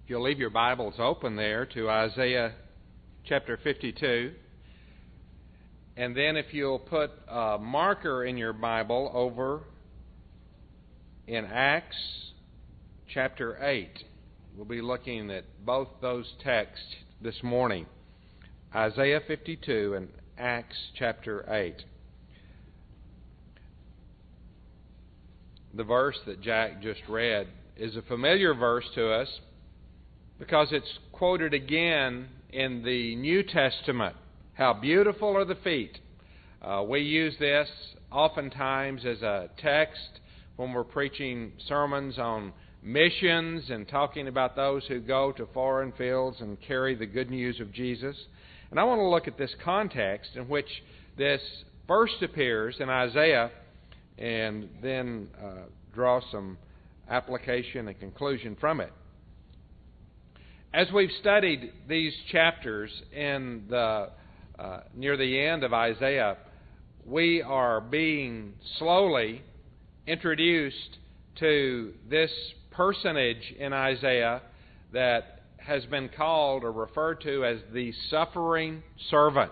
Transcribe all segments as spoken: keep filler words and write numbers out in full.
If you'll leave your Bibles open there to Isaiah chapter fifty-two, and then if you'll put a marker in your Bible over in Acts chapter eight. We'll be looking at both those texts this morning, Isaiah fifty-two and Acts chapter eight. The verse that Jack just read is a familiar verse to us because it's quoted again in the New Testament. How beautiful are the feet. Uh, we use this oftentimes as a text when we're preaching sermons on missions and talking about those who go to foreign fields and carry the good news of Jesus. And I want to look at this context in which this first appears in Isaiah and then uh, draw some application and conclusion from it. As we've studied these chapters in the uh, near the end of Isaiah, we are being slowly introduced to this personage in Isaiah that has been called or referred to as the suffering servant.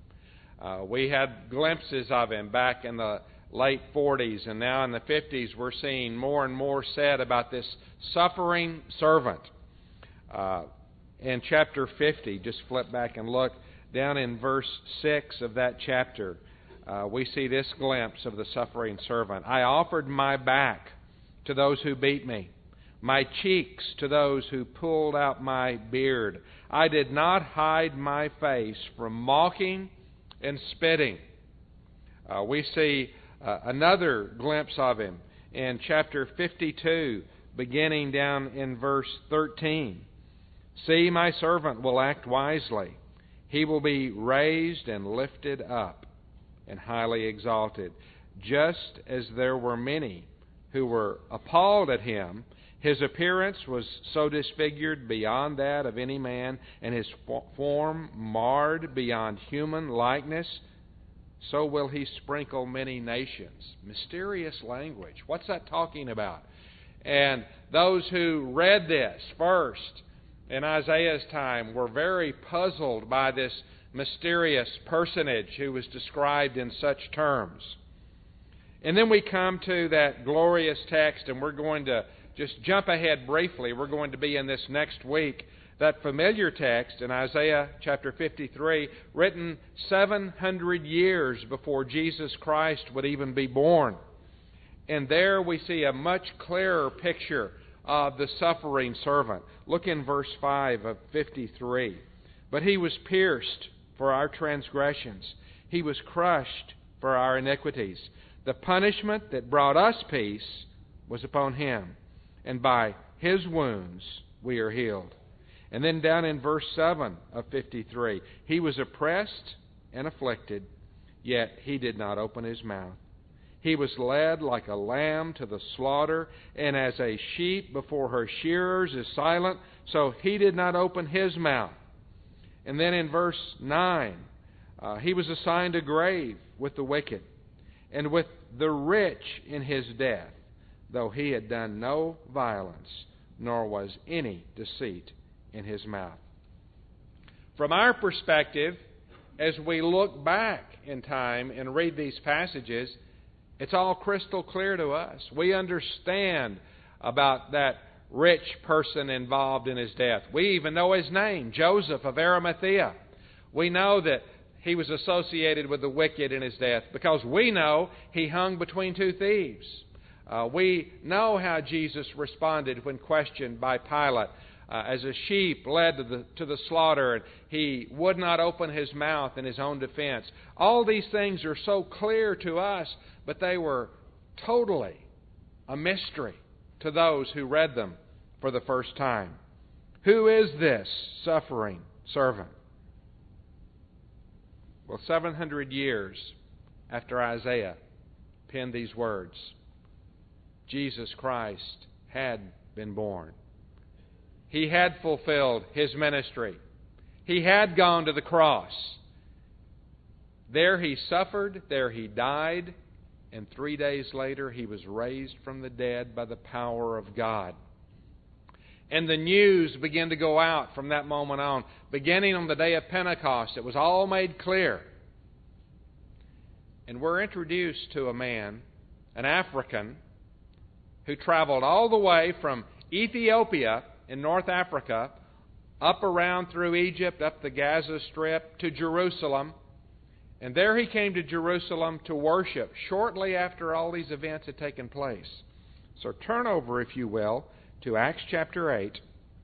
Uh, we had glimpses of him back in the late forties, and now in the fifties we're seeing more and more said about this suffering servant. Uh, in chapter fifty, just flip back and look down in verse six of that chapter, uh, we see this glimpse of the suffering servant. I offered my back to those who beat me, my cheeks to those who pulled out my beard. I did not hide my face from mocking and spitting. Uh, we see uh, another glimpse of him in chapter fifty-two, beginning down in verse thirteen. See, my servant will act wisely. He will be raised and lifted up and highly exalted. Just as there were many who were appalled at him, his appearance was so disfigured beyond that of any man, and his form marred beyond human likeness, so will he sprinkle many nations. Mysterious language. What's that talking about? And those who read this first in Isaiah's time were very puzzled by this mysterious personage who was described in such terms. And then we come to that glorious text, and we're going to just jump ahead briefly. We're going to be in this next week. That familiar text in Isaiah chapter fifty-three, written seven hundred years before Jesus Christ would even be born. And there we see a much clearer picture of the suffering servant. Look in verse five of fifty-three. But he was pierced for our transgressions. He was crushed for our iniquities. The punishment that brought us peace was upon him, and by his wounds we are healed. And then down in verse seven of fifty-three, he was oppressed and afflicted, yet he did not open his mouth. He was led like a lamb to the slaughter, and as a sheep before her shearers is silent, so he did not open his mouth. And then in verse nine, uh, he was assigned a grave with the wicked, and with the rich in his death, though he had done no violence, nor was any deceit in his mouth. From our perspective, as we look back in time and read these passages, it's all crystal clear to us. We understand about that rich person involved in his death. We even know his name, Joseph of Arimathea. We know that he was associated with the wicked in his death because we know he hung between two thieves. Uh, we know how Jesus responded when questioned by Pilate. Uh, as a sheep led to the, to the slaughter, and he would not open his mouth in his own defense. All these things are so clear to us, but they were totally a mystery to those who read them for the first time. Who is this suffering servant? Well, seven hundred years after Isaiah penned these words, Jesus Christ had been born. He had fulfilled his ministry. He had gone to the cross. There he suffered, there he died, and three days later he was raised from the dead by the power of God. And the news began to go out from that moment on. Beginning on the day of Pentecost, it was all made clear. And we're introduced to a man, an African, who traveled all the way from Ethiopia in North Africa, up around through Egypt, up the Gaza Strip, to Jerusalem. And there he came to Jerusalem to worship shortly after all these events had taken place. So turn over, if you will, to Acts chapter eight.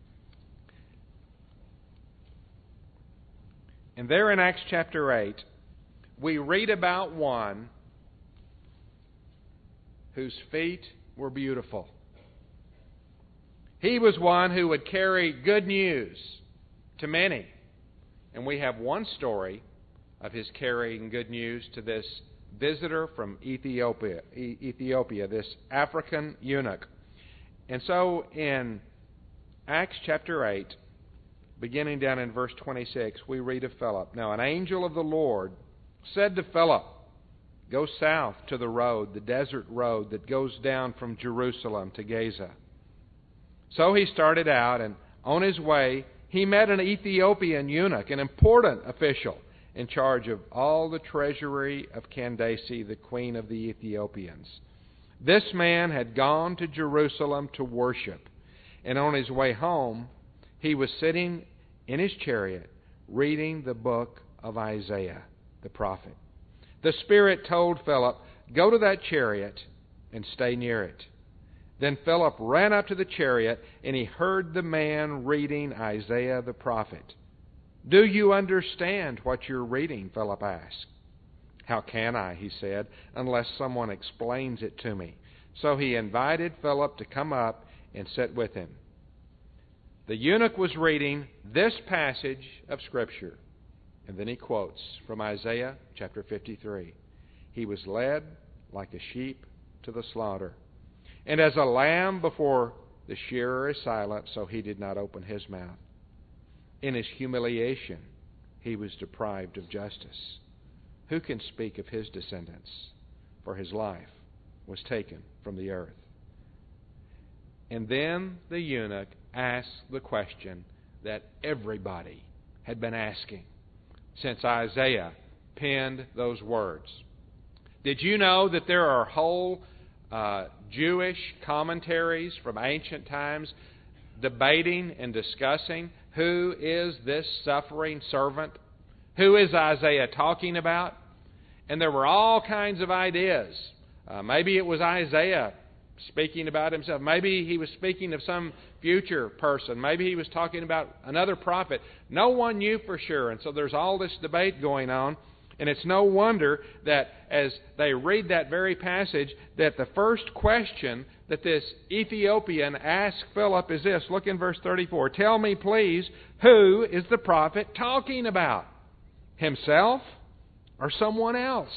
And there in Acts chapter eight, we read about one whose feet were beautiful. He was one who would carry good news to many. And we have one story of his carrying good news to this visitor from Ethiopia, Ethiopia, this African eunuch. And so in Acts chapter eight, beginning down in verse twenty-six, we read of Philip. Now an angel of the Lord said to Philip, "Go south to the road, the desert road that goes down from Jerusalem to Gaza." So he started out, and on his way, he met an Ethiopian eunuch, an important official in charge of all the treasury of Candace, the queen of the Ethiopians. This man had gone to Jerusalem to worship, and on his way home, he was sitting in his chariot reading the book of Isaiah, the prophet. The Spirit told Philip, "Go to that chariot and stay near it." Then Philip ran up to the chariot, and he heard the man reading Isaiah the prophet. "Do you understand what you're reading?" Philip asked. "How can I," he said, "unless someone explains it to me?" So he invited Philip to come up and sit with him. The eunuch was reading this passage of Scripture, and then he quotes from Isaiah chapter fifty-three. "He was led like a sheep to the slaughter, and as a lamb before the shearer is silent, so he did not open his mouth. In his humiliation, he was deprived of justice. Who can speak of his descendants? For his life was taken from the earth." And then the eunuch asked the question that everybody had been asking since Isaiah penned those words. Did you know that there are whole uh, Jewish commentaries from ancient times debating and discussing who is this suffering servant? Who is Isaiah talking about? And there were all kinds of ideas. Uh, maybe it was Isaiah speaking about himself. Maybe he was speaking of some future person. Maybe he was talking about another prophet. No one knew for sure. And so there's all this debate going on. And it's no wonder that as they read that very passage, that the first question that this Ethiopian asks Philip is this. Look in verse thirty-four. "Tell me, please, who is the prophet talking about? Himself or someone else?"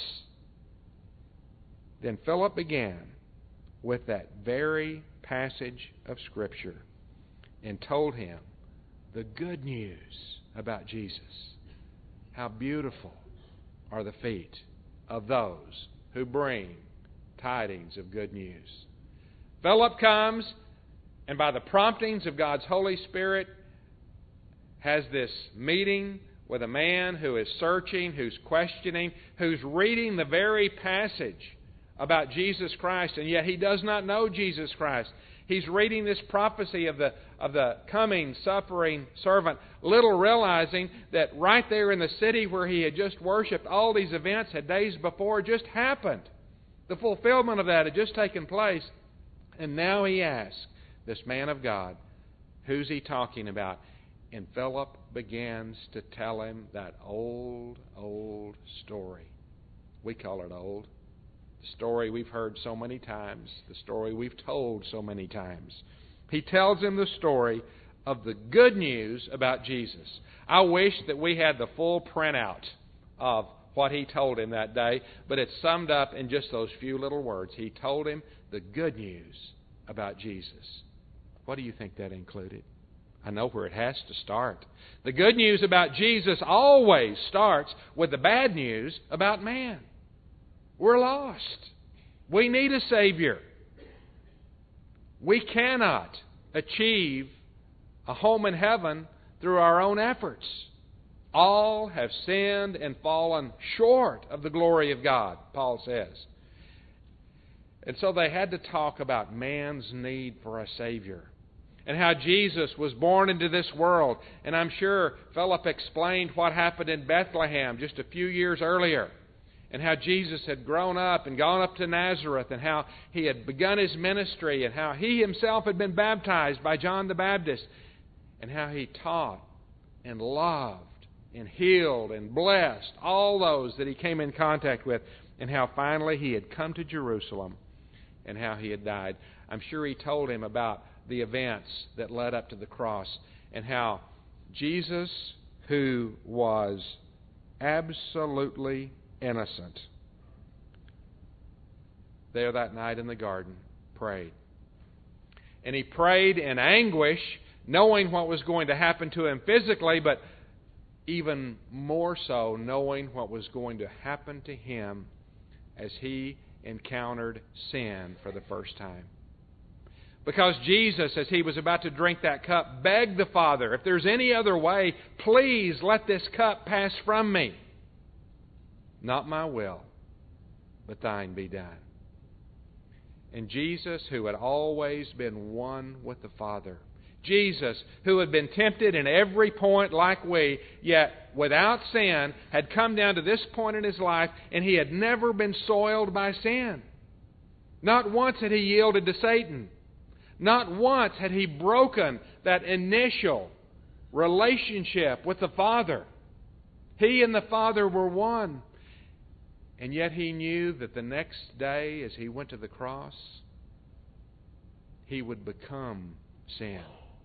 Then Philip began with that very passage of Scripture and told him the good news about Jesus. How beautiful are the feet of those who bring tidings of good news. Philip comes, and by the promptings of God's Holy Spirit, has this meeting with a man who is searching, who's questioning, who's reading the very passage about Jesus Christ, and yet he does not know Jesus Christ. He's reading this prophecy of the of the coming, suffering servant, little realizing that right there in the city where he had just worshipped, all these events had days before just happened. The fulfillment of that had just taken place. And now he asks this man of God, who's he talking about? And Philip begins to tell him that old, old story. We call it old. The story we've heard so many times. The story we've told so many times. He tells him the story of the good news about Jesus. I wish that we had the full printout of what he told him that day, but it's summed up in just those few little words. He told him the good news about Jesus. What do you think that included? I know where it has to start. The good news about Jesus always starts with the bad news about man. We're lost. We need a Savior. We cannot achieve a home in heaven through our own efforts. All have sinned and fallen short of the glory of God, Paul says. And so they had to talk about man's need for a Savior and how Jesus was born into this world. And I'm sure Philip explained what happened in Bethlehem just a few years earlier, and how Jesus had grown up and gone up to Nazareth, and how he had begun his ministry, and how he himself had been baptized by John the Baptist, and how he taught and loved and healed and blessed all those that he came in contact with, and how finally he had come to Jerusalem and how he had died. I'm sure he told him about the events that led up to the cross, and how Jesus, who was absolutely innocent, there that night in the garden, prayed. And he prayed in anguish, knowing what was going to happen to him physically, but even more so knowing what was going to happen to him as he encountered sin for the first time. Because Jesus, as he was about to drink that cup, begged the Father, if there's any other way, please let this cup pass from me. Not my will, but thine be done. And Jesus, who had always been one with the Father, Jesus, who had been tempted in every point like we, yet without sin, had come down to this point in his life, and he had never been soiled by sin. Not once had he yielded to Satan. Not once had he broken that initial relationship with the Father. He and the Father were one. And yet he knew that the next day, as he went to the cross, he would become sin.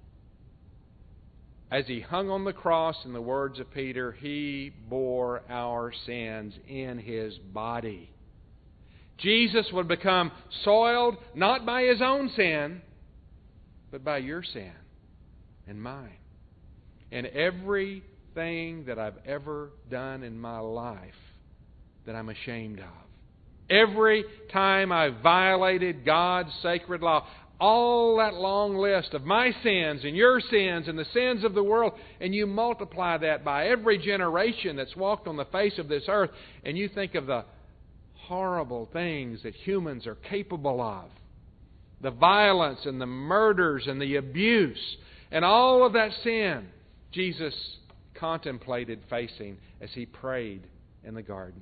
As he hung on the cross, in the words of Peter, he bore our sins in his body. Jesus would become soiled not by his own sin, but by your sin and mine. And everything that I've ever done in my life that I'm ashamed of. Every time I violated God's sacred law. All that long list of my sins and your sins and the sins of the world, and you multiply that by every generation that's walked on the face of this earth, and you think of the horrible things that humans are capable of. The violence and the murders and the abuse and all of that sin Jesus contemplated facing as he prayed in the garden.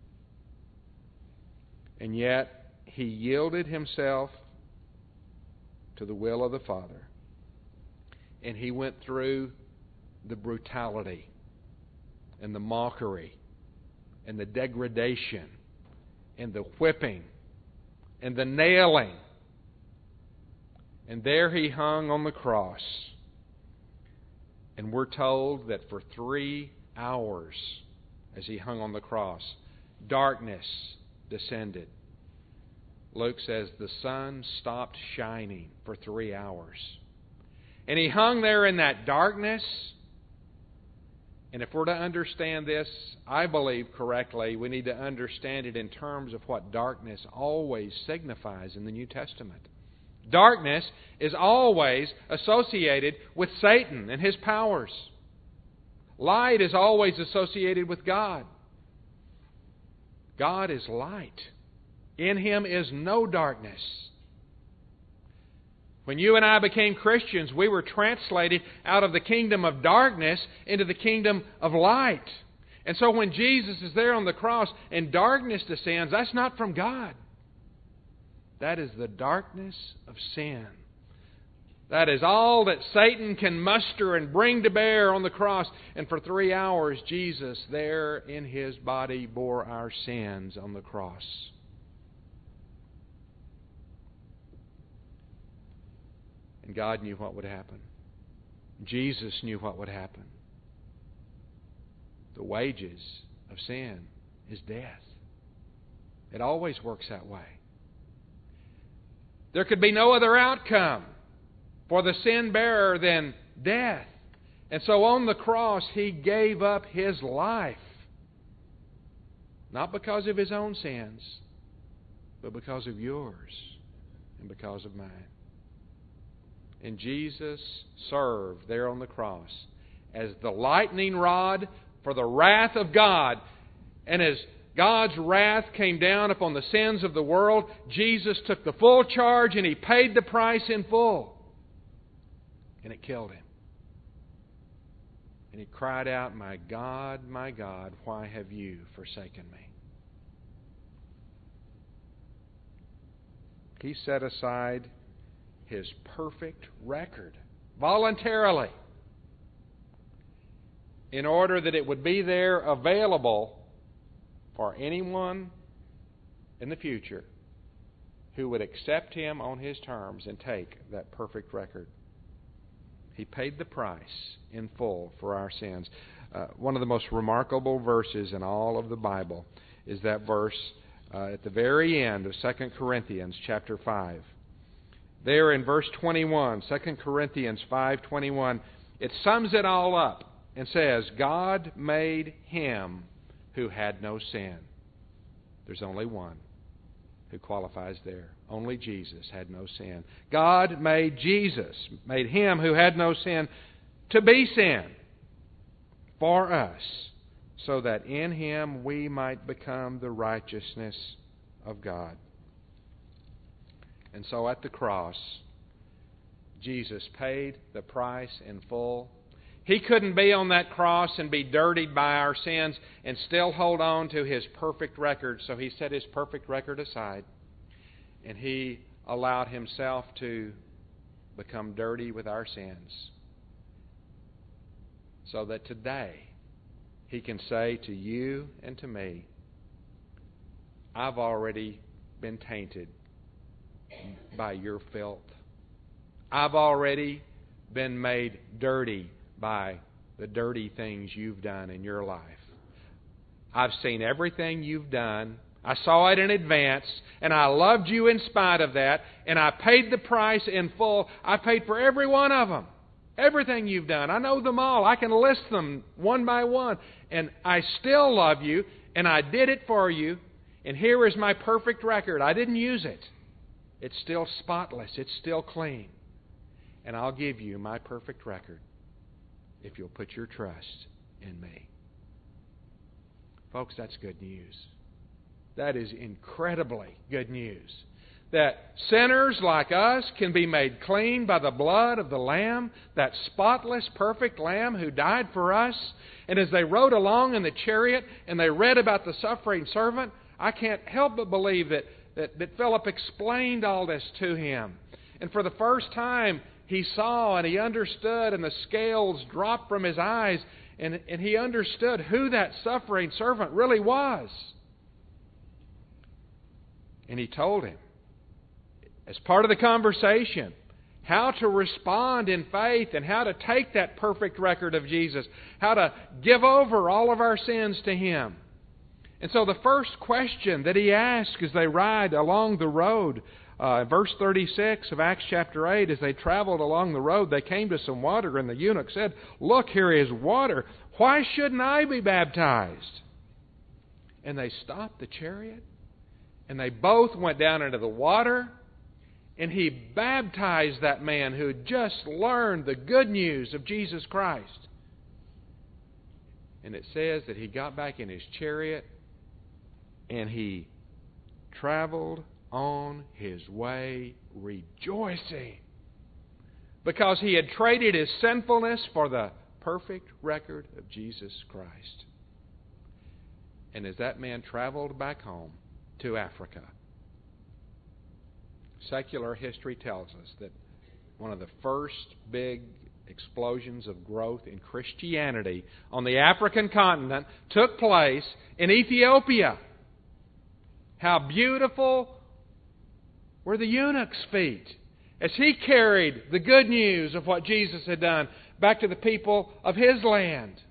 And yet he yielded himself to the will of the Father. And he went through the brutality and the mockery and the degradation and the whipping and the nailing. And there he hung on the cross. And we're told that for three hours as he hung on the cross, darkness descended. Luke says the sun stopped shining for three hours. And he hung there in that darkness. And if we're to understand this, I believe correctly, we need to understand it in terms of what darkness always signifies in the New Testament. Darkness is always associated with Satan and his powers. Light is always associated with God. God is light. In Him is no darkness. When you and I became Christians, we were translated out of the kingdom of darkness into the kingdom of light. And so when Jesus is there on the cross and darkness descends, that's not from God. That is the darkness of sin. That is all that Satan can muster and bring to bear on the cross. And for three hours, Jesus there in His body bore our sins on the cross. And God knew what would happen. Jesus knew what would happen. The wages of sin is death. It always works that way. There could be no other outcome for the sin bearer than death. And so on the cross, He gave up His life. Not because of His own sins, but because of yours and because of mine. And Jesus served there on the cross as the lightning rod for the wrath of God. And as God's wrath came down upon the sins of the world, Jesus took the full charge and He paid the price in full. And it killed Him. And He cried out, "My God, my God, why have you forsaken me?" He set aside His perfect record voluntarily in order that it would be there available for anyone in the future who would accept Him on His terms and take that perfect record. He paid the price in full for our sins. Uh, one of the most remarkable verses in all of the Bible is that verse uh, at the very end of Second Corinthians chapter five. There in verse twenty-one, Second Corinthians five twenty-one, it sums it all up and says, God made Him who had no sin. There's only one who qualifies there. Only Jesus had no sin. God made Jesus, made Him who had no sin, to be sin for us, so that in Him we might become the righteousness of God. And so at the cross, Jesus paid the price in full. He couldn't be on that cross and be dirtied by our sins and still hold on to His perfect record. So He set His perfect record aside, and He allowed Himself to become dirty with our sins, so that today He can say to you and to me, I've already been tainted by your filth. I've already been made dirty by the dirty things you've done in your life. I've seen everything you've done. I saw it in advance, and I loved you in spite of that, and I paid the price in full. I paid for every one of them. Everything you've done. I know them all. I can list them one by one. And I still love you, and I did it for you, and here is my perfect record. I didn't use it. It's still spotless. It's still clean. And I'll give you my perfect record if you'll put your trust in me. Folks, that's good news. That is incredibly good news. That sinners like us can be made clean by the blood of the Lamb, that spotless, perfect Lamb who died for us. And as they rode along in the chariot and they read about the suffering servant, I can't help but believe that, that, that Philip explained all this to him. And for the first time, he saw and he understood, and the scales dropped from his eyes, and, and he understood who that suffering servant really was. And he told him, as part of the conversation, how to respond in faith and how to take that perfect record of Jesus, how to give over all of our sins to Him. And so the first question that he asked as they ride along the road, uh, verse thirty-six of Acts chapter eight, as they traveled along the road, they came to some water, and the eunuch said, "Look, here is water. Why shouldn't I be baptized?" And they stopped the chariot, and they both went down into the water, and he baptized that man who had just learned the good news of Jesus Christ. And it says that he got back in his chariot and he traveled on his way rejoicing, because he had traded his sinfulness for the perfect record of Jesus Christ. And as that man traveled back home to Africa, secular history tells us that one of the first big explosions of growth in Christianity on the African continent took place in Ethiopia. How beautiful were the eunuch's feet as he carried the good news of what Jesus had done back to the people of his land.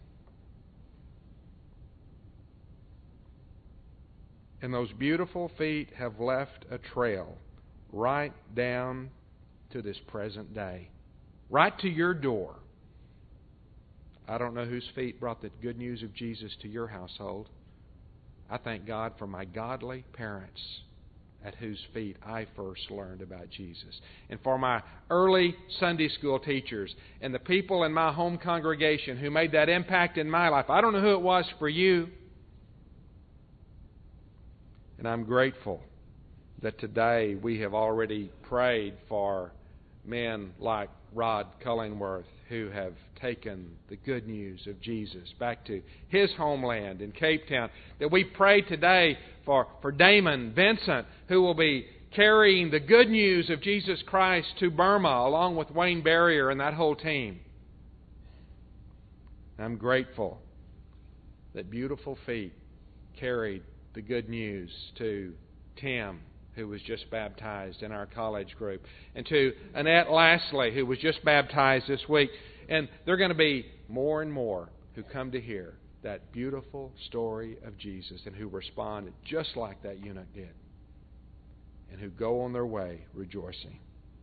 And those beautiful feet have left a trail right down to this present day, right to your door. I don't know whose feet brought the good news of Jesus to your household. I thank God for my godly parents at whose feet I first learned about Jesus. And for my early Sunday school teachers and the people in my home congregation who made that impact in my life. I don't know who it was for you. And I'm grateful that today we have already prayed for men like Rod Cullingworth who have taken the good news of Jesus back to his homeland in Cape Town. That we pray today for, for Damon Vincent, who will be carrying the good news of Jesus Christ to Burma along with Wayne Barrier and that whole team. I'm grateful that beautiful feet carried the good news to Tim, who was just baptized in our college group, and to Annette Lashley, who was just baptized this week. And there are going to be more and more who come to hear that beautiful story of Jesus and who responded just like that eunuch did, and who go on their way rejoicing.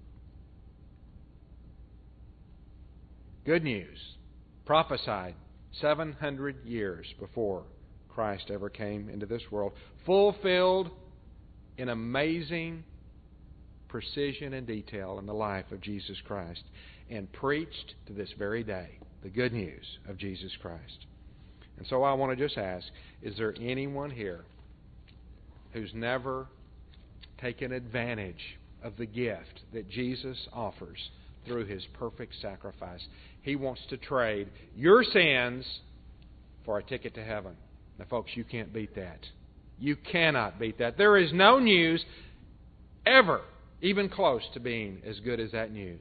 Good news, prophesied seven hundred years before Christ ever came into this world, fulfilled in amazing precision and detail in the life of Jesus Christ, and preached to this very day the good news of Jesus Christ. And so I want to just ask, is there anyone here who's never taken advantage of the gift that Jesus offers through His perfect sacrifice? He wants to trade your sins for a ticket to heaven. Now, folks, you can't beat that. You cannot beat that. There is no news ever even close to being as good as that news.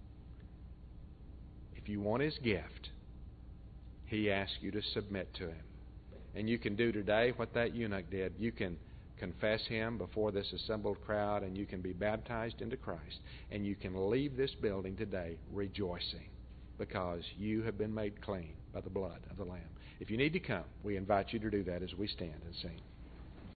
If you want His gift, He asks you to submit to Him. And you can do today what that eunuch did. You can confess Him before this assembled crowd, and you can be baptized into Christ. And you can leave this building today rejoicing because you have been made clean by the blood of the Lamb. If you need to come, we invite you to do that as we stand and sing.